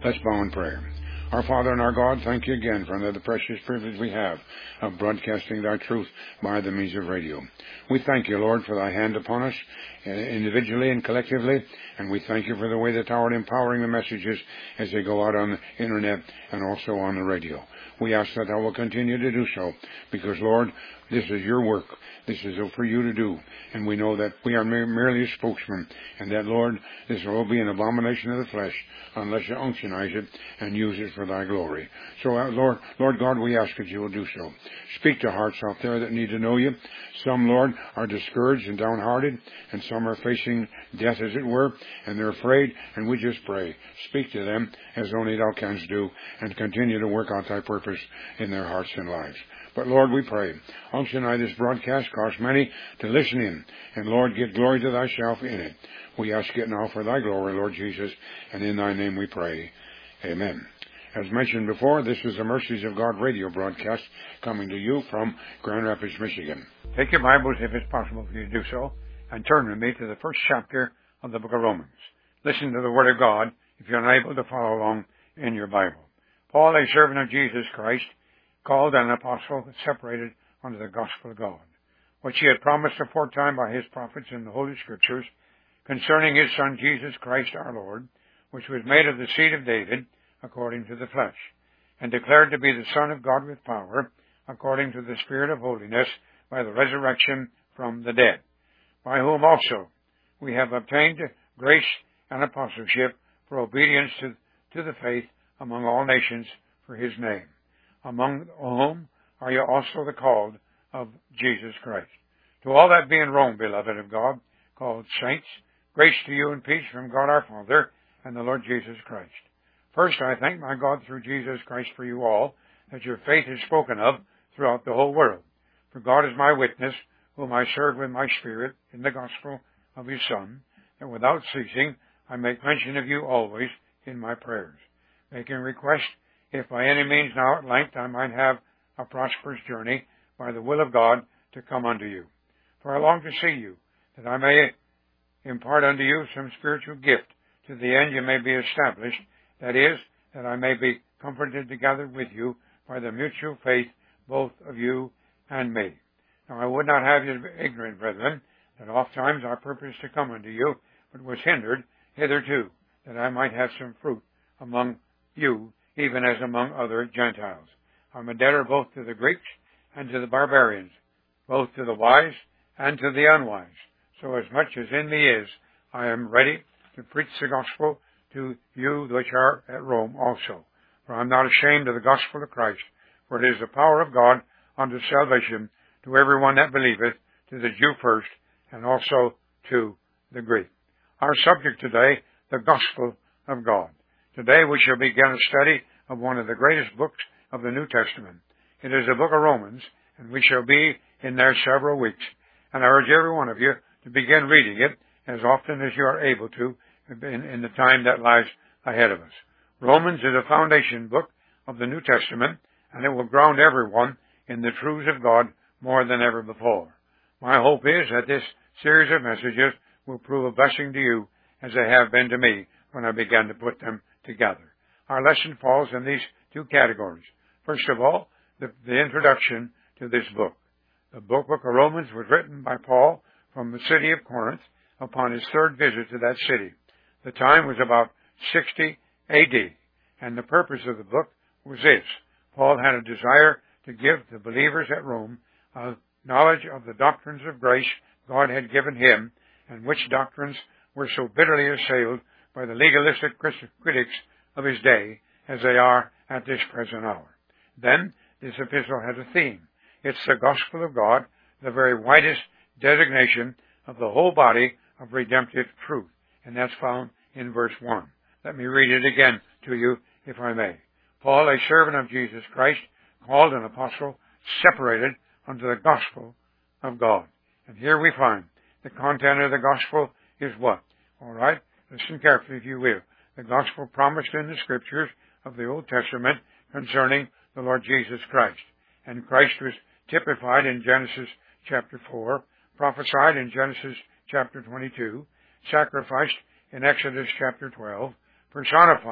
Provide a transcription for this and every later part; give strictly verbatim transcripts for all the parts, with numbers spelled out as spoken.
Let's bow in prayer. Our Father and our God, thank you again for another precious privilege we have of broadcasting thy truth by the means of radio. We thank you, Lord, for thy hand upon us, individually and collectively, and we thank you for the way that thou art empowering the messages as they go out on the internet and also on the radio. We ask that thou will continue to do so, because, Lord, this is your work. This is for you to do. And we know that we are merely a spokesman, and that, Lord, this will be an abomination of the flesh unless you unctionize it and use it for thy glory. So, uh, Lord, Lord God, we ask that you will do so. Speak to hearts out there that need to know you. Some, Lord, are discouraged and downhearted, and some are facing death, as it were, and they're afraid, and we just pray. Speak to them as only thou canst do, and continue to work out thy purpose in their hearts and lives. But, Lord, we pray, unctionize this broadcast, cause many to listen in, and, Lord, give glory to thyself in it. We ask it now for thy glory, Lord Jesus, and in thy name we pray. Amen. As mentioned before, this is the Mercies of God radio broadcast coming to you from Grand Rapids, Michigan. Take your Bibles, if it's possible for you to do so, and turn with me to the first chapter of the book of Romans. Listen to the Word of God if you're unable to follow along in your Bible. Paul, a servant of Jesus Christ, called an apostle, separated unto the gospel of God, which he had promised aforetime by his prophets in the Holy Scriptures, concerning his Son Jesus Christ our Lord, which was made of the seed of David, according to the flesh, and declared to be the Son of God with power, according to the Spirit of holiness, by the resurrection from the dead, by whom also we have obtained grace and apostleship for obedience to, to the faith among all nations for his name, among whom are you also the called of Jesus Christ. To all that be in Rome, beloved of God, called saints, grace to you and peace from God our Father and the Lord Jesus Christ. First, I thank my God through Jesus Christ for you all, that your faith is spoken of throughout the whole world. For God is my witness, whom I serve with my spirit in the gospel of his Son, that without ceasing I make mention of you always in my prayers, making request, if by any means now at length I might have a prosperous journey by the will of God to come unto you. For I long to see you, that I may impart unto you some spiritual gift, to the end you may be established, that is, that I may be comforted together with you by the mutual faith both of you and me. Now I would not have you ignorant, brethren, that oft times I purposed to come unto you, but was hindered hitherto, that I might have some fruit among you, even as among other Gentiles. I am a debtor both to the Greeks and to the barbarians, both to the wise and to the unwise. So as much as in me is, I am ready to preach the gospel to you which are at Rome also. For I am not ashamed of the gospel of Christ, for it is the power of God unto salvation to everyone that believeth, to the Jew first, and also to the Greek. Our subject today, the gospel of God. Today we shall begin a study of one of the greatest books of the New Testament. It is the book of Romans, and we shall be in there several weeks. And I urge every one of you to begin reading it as often as you are able to in, in the time that lies ahead of us. Romans is a foundation book of the New Testament, and it will ground everyone in the truths of God more than ever before. My hope is that this series of messages will prove a blessing to you as they have been to me when I began to put them together. Our lesson falls in these two categories. First of all, the, the introduction to this book. The book, book of Romans was written by Paul from the city of Corinth upon his third visit to that city. The time was about sixty A D, and the purpose of the book was this. Paul had a desire to give the believers at Rome a knowledge of the doctrines of grace God had given him, and which doctrines were so bitterly assailed by the legalistic critics of his day as they are at this present hour. Then, this epistle has a theme. It's the gospel of God, the very widest designation of the whole body of redemptive truth, and that's found in verse one. Let me read it again to you, if I may. Paul, a servant of Jesus Christ, called an apostle, separated unto the gospel of God. And here we find the content of the gospel is what? All right? Listen carefully, if you will. The gospel promised in the Scriptures of the Old Testament concerning the Lord Jesus Christ. And Christ was typified in Genesis chapter four, prophesied in Genesis chapter twenty-two, sacrificed in Exodus chapter twelve, personified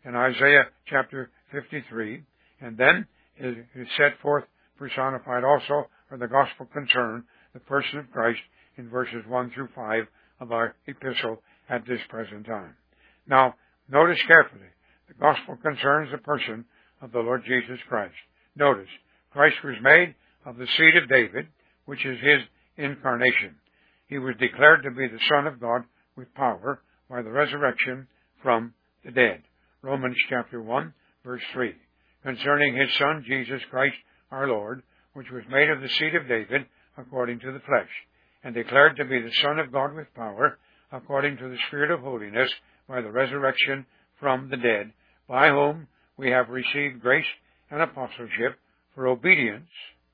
in Isaiah chapter fifty-three, and then it is set forth, personified also, for the gospel concern, the person of Christ, in verses one through five of our epistle at this present time. Now, notice carefully, the gospel concerns the person of the Lord Jesus Christ. Notice, Christ was made of the seed of David, which is his incarnation. He was declared to be the Son of God with power by the resurrection from the dead. Romans chapter one, verse three. Concerning his Son, Jesus Christ our Lord, which was made of the seed of David according to the flesh, and declared to be the Son of God with power according to the Spirit of holiness by the resurrection from the dead, by whom we have received grace and apostleship for obedience,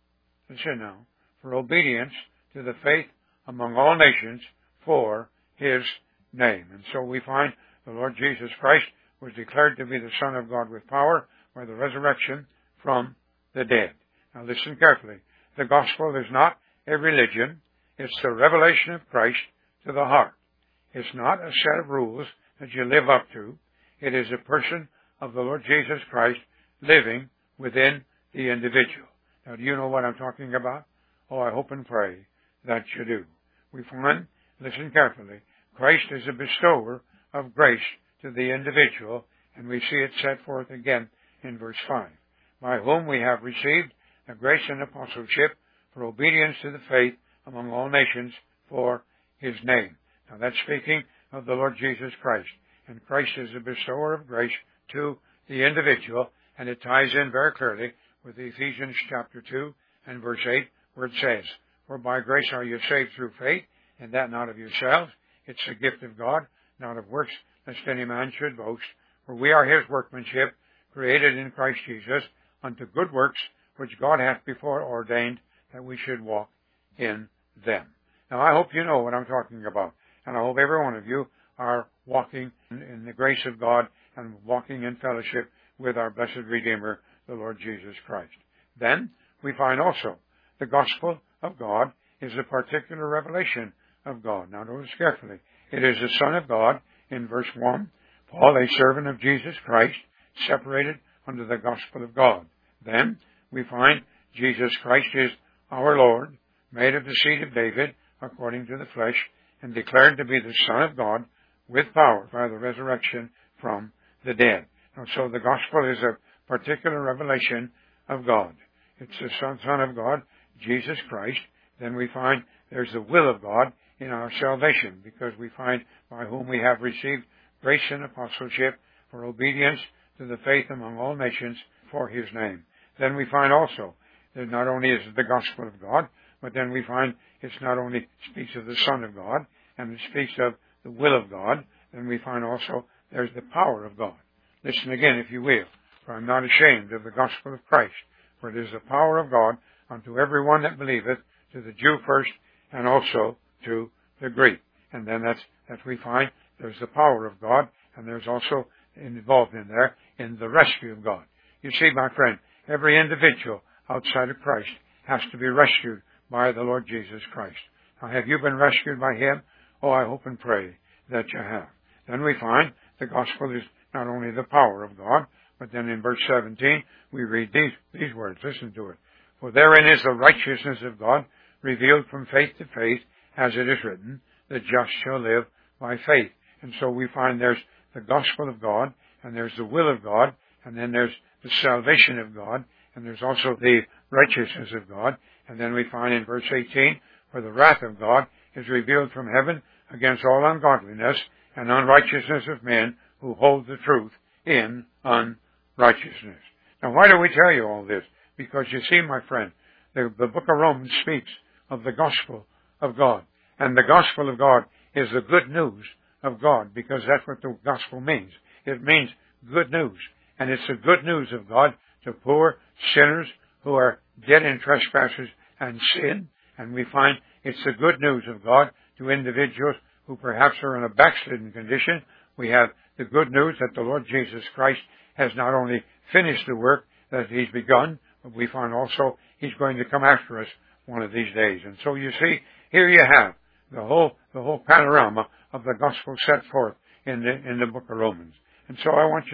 listen now, for obedience to the faith among all nations for his name. And so we find the Lord Jesus Christ was declared to be the Son of God with power by the resurrection from the dead. Now listen carefully. The gospel is not a religion. It's the revelation of Christ to the heart. It's not a set of rules that you live up to. It is a person of the Lord Jesus Christ living within the individual. Now, do you know what I'm talking about? Oh, I hope and pray that you do. We find, listen carefully, Christ is a bestower of grace to the individual, and we see it set forth again in verse five, by whom we have received the grace and apostleship for obedience to the faith among all nations for his name. Now that's speaking of the Lord Jesus Christ. And Christ is a bestower of grace to the individual, and it ties in very clearly with Ephesians chapter two and verse eight, where it says, for by grace are you saved through faith, and that not of yourselves. It's the gift of God, not of works, lest any man should boast. For we are his workmanship, created in Christ Jesus, unto good works, which God hath before ordained that we should walk in them. Now, I hope you know what I'm talking about, and I hope every one of you are walking in, in the grace of God and walking in fellowship with our blessed Redeemer, the Lord Jesus Christ. Then we find also the gospel of God is a particular revelation of God. Now, notice carefully. It is the Son of God in verse one, Paul, a servant of Jesus Christ, separated under the gospel of God. Then we find Jesus Christ is our Lord, made of the seed of David according to the flesh, and declared to be the Son of God with power by the resurrection from the dead. And so the gospel is a particular revelation of God. It's the Son, Son of God, Jesus Christ. Then we find there's the will of God in our salvation, because we find by whom we have received grace and apostleship for obedience to the faith among all nations for his name. Then we find also that not only is it the gospel of God, but then we find it's not only speaks of the Son of God, and it speaks of the will of God, then we find also there's the power of God. Listen again, if you will, for I'm not ashamed of the gospel of Christ, for it is the power of God unto every one that believeth, to the Jew first, and also to the Greek. And then that's, that we find there's the power of God, and there's also involved in there in the rescue of God. You see, my friend, every individual outside of Christ has to be rescued by the Lord Jesus Christ. Now, have you been rescued by him? Oh, I hope and pray that you have. Then we find the gospel is not only the power of God, but then in verse seventeen, we read these, these words. Listen to it. For therein is the righteousness of God revealed from faith to faith, as it is written, the just shall live by faith. And so we find there's the gospel of God, and there's the will of God, and then there's the salvation of God, and there's also the righteousness of God. And then we find in verse eighteen, for the wrath of God is revealed from heaven against all ungodliness and unrighteousness of men who hold the truth in unrighteousness. Now, why do we tell you all this? Because you see, my friend, the, the book of Romans speaks of the gospel of God. And the gospel of God is the good news of God, because that's what the gospel means. It means good news. And it's the good news of God to poor sinners who are dead in trespasses and sin. And we find it's the good news of God to individuals who perhaps are in a backslidden condition. We have the good news that the Lord Jesus Christ has not only finished the work that he's begun, but we find also he's going to come after us one of these days. And so you see, here you have the whole the whole panorama of the gospel set forth in the in the book of Romans. And so I want you to,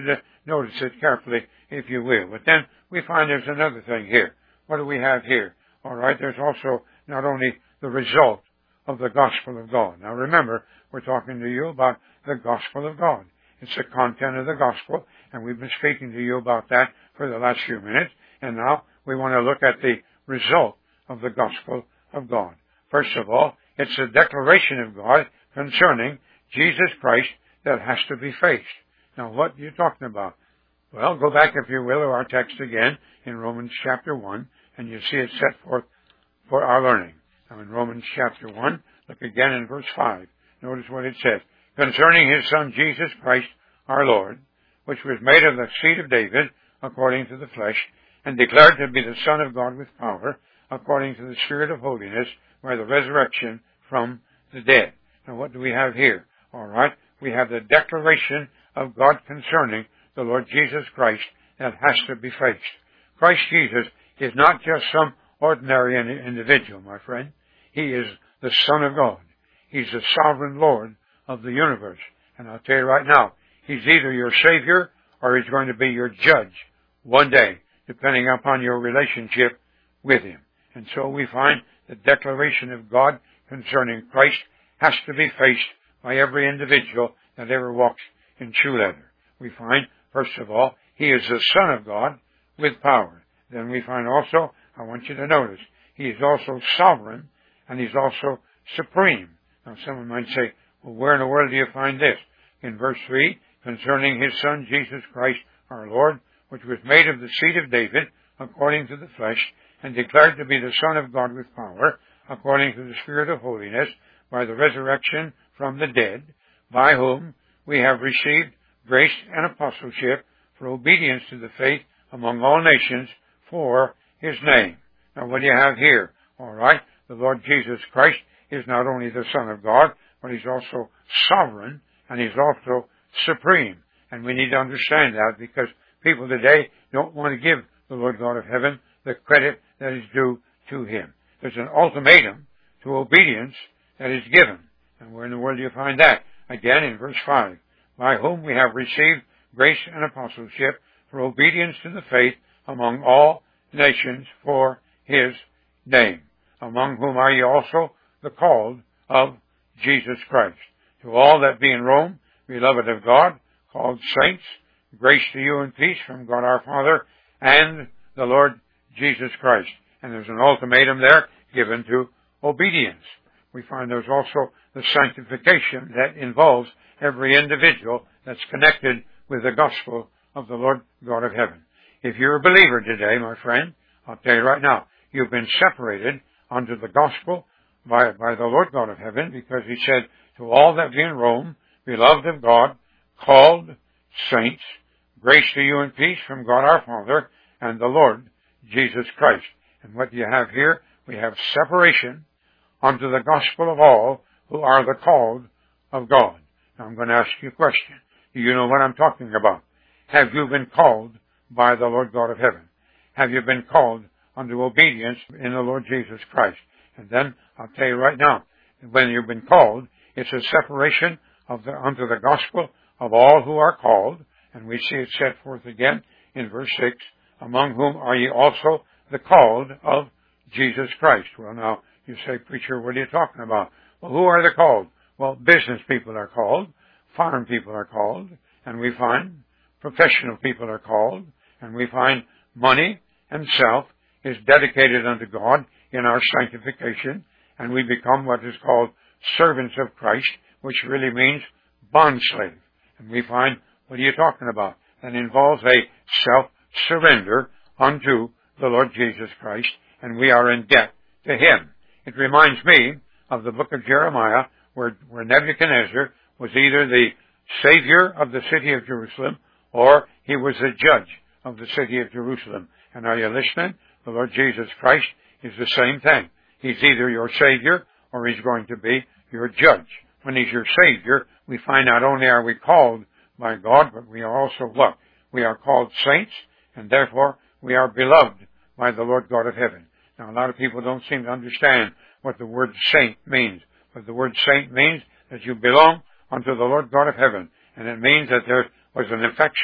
notice it carefully, if you will. But then we find there's another thing here. What do we have here? All right, there's also not only the result of the gospel of God. Now remember, we're talking to you about the gospel of God. It's the content of the gospel, and we've been speaking to you about that for the last few minutes. And now we want to look at the result of the gospel of God. First of all, it's a declaration of God concerning Jesus Christ that has to be faced. Now, what are you talking about? Well, go back, if you will, to our text again in Romans chapter one, and you see it set forth for our learning. Now, in Romans chapter one, look again in verse five. Notice what it says. Concerning his Son, Jesus Christ, our Lord, which was made of the seed of David, according to the flesh, and declared to be the Son of God with power, according to the Spirit of holiness, by the resurrection from the dead. Now, what do we have here? All right, we have the declaration of God concerning the Lord Jesus Christ that has to be faced. Christ Jesus is not just some ordinary individual, my friend. He is the Son of God. He's the sovereign Lord of the universe. And I'll tell you right now, he's either your Savior or he's going to be your judge one day, depending upon your relationship with him. And so we find the declaration of God concerning Christ has to be faced by every individual that ever walks in shoe leather. We find, first of all, he is the Son of God with power. Then we find also, I want you to notice, he is also sovereign and he's also supreme. Now someone might say, well, where in the world do you find this? In verse three, concerning his Son, Jesus Christ, our Lord, which was made of the seed of David, according to the flesh, and declared to be the Son of God with power, according to the Spirit of holiness, by the resurrection from the dead, by whom we have received grace and apostleship for obedience to the faith among all nations for his name. Now what do you have here? All right, the Lord Jesus Christ is not only the Son of God, but he's also sovereign and he's also supreme. And we need to understand that because people today don't want to give the Lord God of heaven the credit that is due to him. There's an ultimatum to obedience that is given. And where in the world do you find that? Again in verse five. By whom we have received grace and apostleship for obedience to the faith among all nations for his name, among whom are ye also the called of Jesus Christ. To all that be in Rome, beloved of God, called saints, grace to you and peace from God our Father and the Lord Jesus Christ. And there's an ultimatum there given to obedience. We find there's also the sanctification that involves every individual that's connected with the gospel of the Lord God of heaven. If you're a believer today, my friend, I'll tell you right now, you've been separated unto the gospel by, by the Lord God of heaven, because he said, to all that be in Rome, beloved of God, called saints, grace to you and peace from God our Father and the Lord Jesus Christ. And what do you have here? We have separation unto the gospel of all who are the called of God. Now I'm going to ask you a question. Do you know what I'm talking about? Have you been called by the Lord God of heaven? Have you been called unto obedience in the Lord Jesus Christ? And then I'll tell you right now, when you've been called, it's a separation of the, unto the gospel of all who are called. And we see it set forth again in verse six, among whom are ye also the called of Jesus Christ. Well, now, you say, preacher, what are you talking about? Well, who are the called? Well, business people are called, farm people are called, and we find professional people are called, and we find money and self is dedicated unto God in our sanctification, and we become what is called servants of Christ, which really means bondslave. And we find, what are you talking about? That involves a self-surrender unto the Lord Jesus Christ, and we are in debt to him. It reminds me of the book of Jeremiah, where, where Nebuchadnezzar was either the savior of the city of Jerusalem, or he was the judge of the city of Jerusalem. And are you listening? The Lord Jesus Christ is the same thing. He's either your savior, or he's going to be your judge. When he's your savior, we find not only are we called by God, but we are also what? We are called saints, and therefore we are beloved by the Lord God of heaven. Now, a lot of people don't seem to understand what the word saint means. But the word saint means that you belong unto the Lord God of heaven. And it means that there was an effectual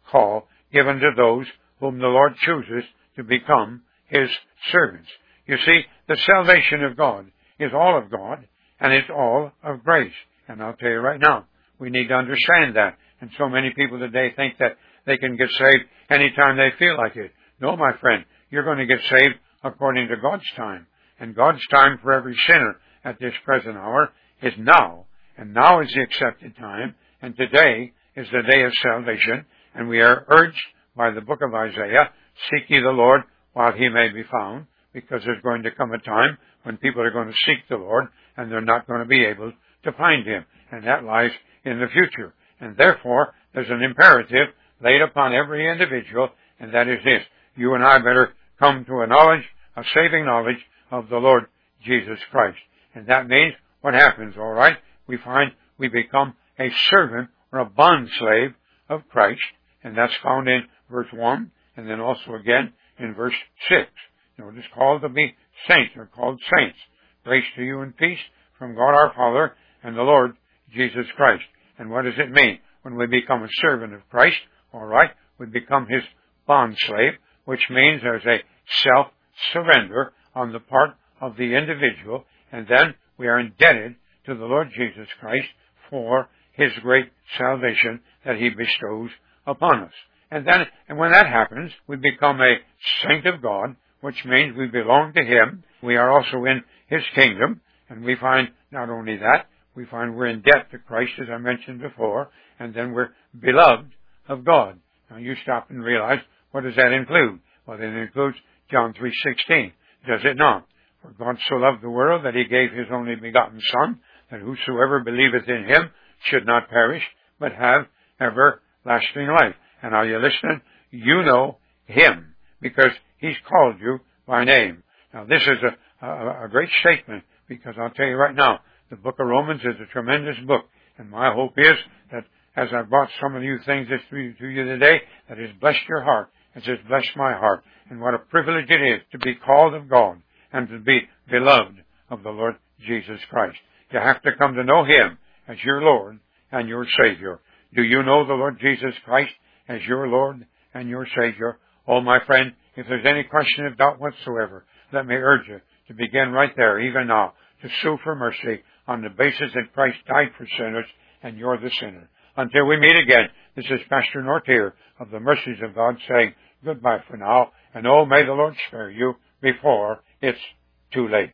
call given to those whom the Lord chooses to become His servants. You see, the salvation of God is all of God, and it's all of grace. And I'll tell you right now, we need to understand that. And so many people today think that they can get saved anytime they feel like it. No, my friend, you're going to get saved according to God's time. And God's time for every sinner at this present hour is now. And now is the accepted time. And today is the day of salvation. And we are urged by the book of Isaiah, seek ye the Lord while He may be found. Because there's going to come a time when people are going to seek the Lord and they're not going to be able to find Him. And that lies in the future. And therefore, there's an imperative laid upon every individual, and that is this. You and I better come to a knowledge, a saving knowledge of the Lord Jesus Christ. And that means what happens, all right? We find we become a servant or a bond slave of Christ, and that's found in verse one, and then also again in verse six. Notice, called to be saints, or called saints. Grace to you and peace from God our Father and the Lord Jesus Christ. And what does it mean? When we become a servant of Christ, all right, we become His bond slave, which means there's a self-surrender on the part of the individual, and then we are indebted to the Lord Jesus Christ for His great salvation that He bestows upon us. And then, and when that happens, we become a saint of God, which means we belong to Him. We are also in His kingdom, and we find not only that, we find we're in debt to Christ, as I mentioned before, and then we're beloved of God. Now you stop and realize, what does that include? Well, it includes John three sixteen. Does it not? For God so loved the world that He gave His only begotten Son, that whosoever believeth in Him should not perish, but have everlasting life. And are you listening? You know Him, because He's called you by name. Now this is a, a, a great statement, because I'll tell you right now, the book of Romans is a tremendous book. And my hope is that as I've brought some of you things to you today, that has blessed your heart, it has blessed my heart. And what a privilege it is to be called of God and to be beloved of the Lord Jesus Christ. You have to come to know Him as your Lord and your Savior. Do you know the Lord Jesus Christ as your Lord and your Savior? Oh, my friend, if there's any question of doubt whatsoever, let me urge you to begin right there, even now, to sue for mercy on the basis that Christ died for sinners and you're the sinner. Until we meet again, this is Pastor Nortier of the Mercies of God saying goodbye for now, and oh, may the Lord spare you before it's too late.